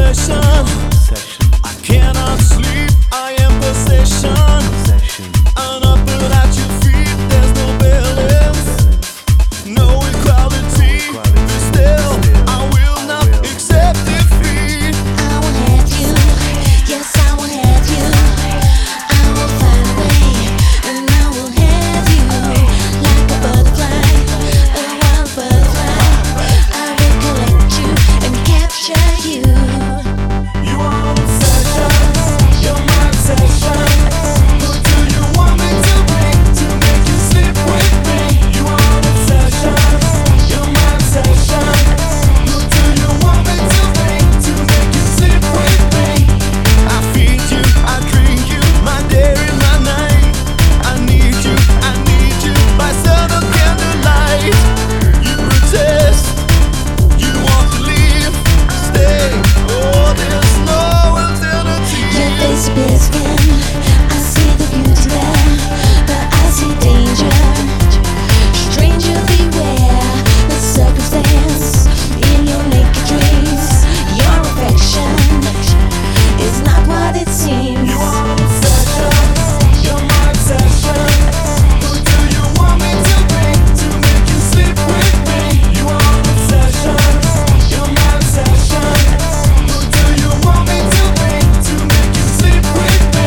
obsession. I cannot sleep, I am possession. And up at your feet, there's no balance, no equality. But still, I will not accept defeat. I will have you, yes I will have you. I will find a way, and I will have you. Like a butterfly, a wild butterfly, I will collect you and capture you. You are obsession, you're my obsession. Who do you want me to be to make you sleep with me? You are obsession, you're my obsession. Who do you want me to be to make you sleep with me? I feed you, I drink you, my day and my night. I need you by sun and candlelight. You protest, you want to leave, stay. Oh, there's no alternative. Your face is skin, I see the beauty there, but I see danger. Stranger beware, the circumstance in your naked dreams. Your affection is not what it seems. You are obsession, you're my obsession. Who do you want me to be to make you sleep with me? You are obsession, you're my obsession. Who do you want me to be to make you sleep with me?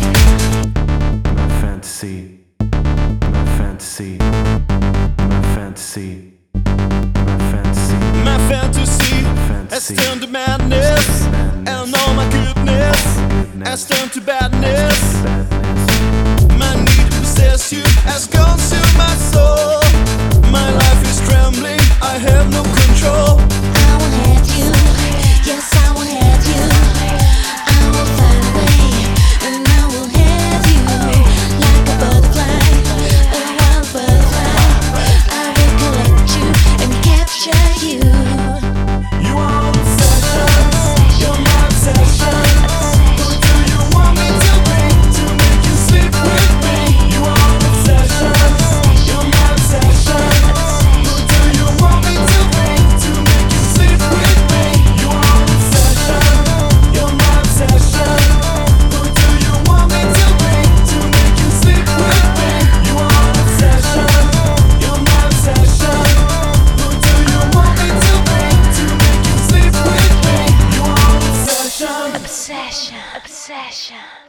My fantasy, my fantasy, my fantasy, my fantasy, My fantasy has turned to madness, and all my goodness has turned to badness. My need to possess you has consumed my soul. My life is trembling, I have no control. I will have you, yes I will have you. I will find a way, and I will have you. Like a butterfly, a wild butterfly, I will collect you and capture you. You are obsession, you're my obsession. Who do you want me to be to make you sleep with me? You are obsession, you're my obsession. Who do you want me to be to make you sleep with me? You are obsession, you're my obsession. Who do you want me to be to make you sleep with me? You are obsession, you're my obsession. Who do you want me to be to make you sleep with me? You are obsession. Obsession, obsession.